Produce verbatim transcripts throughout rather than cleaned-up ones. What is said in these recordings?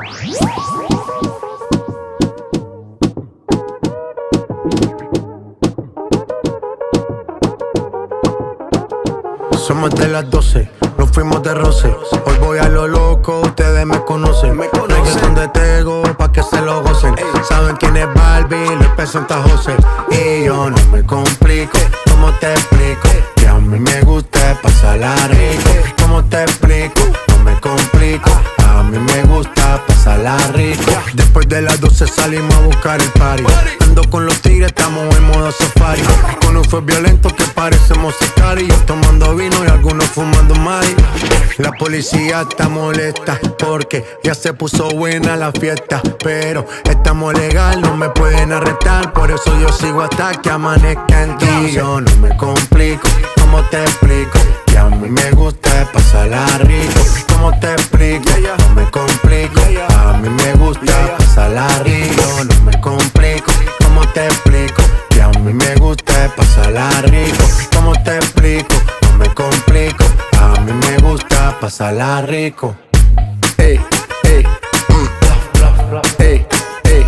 Somos de las doce, nos fuimos de roce. Hoy voy a lo loco, ustedes me conocen. Me conocen de Tego, pa' que se lo gocen. Saben quién es Barbie, les presenta José. Y yo no me complico, ¿cómo te explico? Que a mí me gusta pasarla rico. ¿Cómo te explico? No me complico, a mí me gusta pasarla rico. Después de las doce salimos a buscar el party. Ando con los tigres, estamos en modo safari. Con un fue violento que parecemos sicarios. Tomando vino y algunos fumando mari. La policía está molesta porque ya se puso buena la fiesta. Pero estamos legal, no me pueden arrestar. Por eso yo sigo hasta que amanezca en ti. Yo no me complico, ¿cómo te explico? Que a mí me gusta pasarla rico. ¿Cómo te explico? No me complico, a mí me gusta pasarla rico. No me complico, ¿cómo te explico? Que a mí me gusta pasarla rico. ¿Cómo te explico? No me complico, a mí me gusta pasarla rico. Ey, ey, mm. Ey, ey,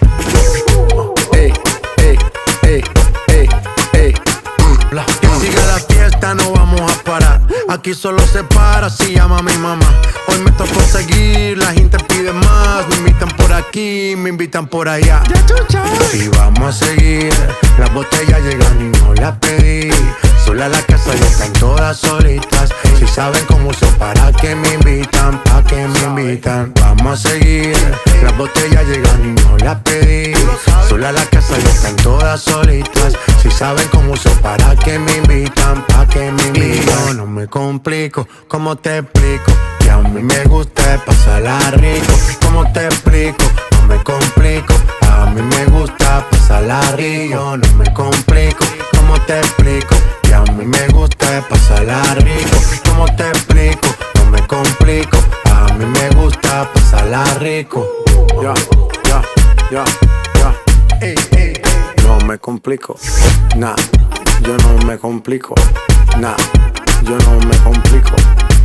ey, ey, ey, ey, ey, mm. Que siga la fiesta, no vamos a parar. Aquí solo se para si llama mi mamá. Hoy me tocó seguir, la gente pide más. Me invitan por aquí, me invitan por allá. Y vamos a seguir, las botellas llegan y no las pedí. Sola la casa ya están todas solitas. Si saben cómo uso, para que me invitan, pa' que me invitan. Vamos a seguir, las botellas llegan y no las pedí. Sola la casa ya están todas solitas. Si saben cómo uso, para que me invitan, pa' que me invitan. Y yo no me complico, ¿cómo te explico? Que a mí me gusta pasarla rico. ¿Cómo te explico? No me complico, a mí me gusta pasarla rico. Yo no me complico, ¿cómo te explico? Que a mí me gusta pasarla rico. ¿Cómo te explico? No me complico, a mí me gusta pasarla rico. Ya, ya, ya, ya. Ey, ey, ey. No me complico, nah, yo no me complico, nah, yo no me complico.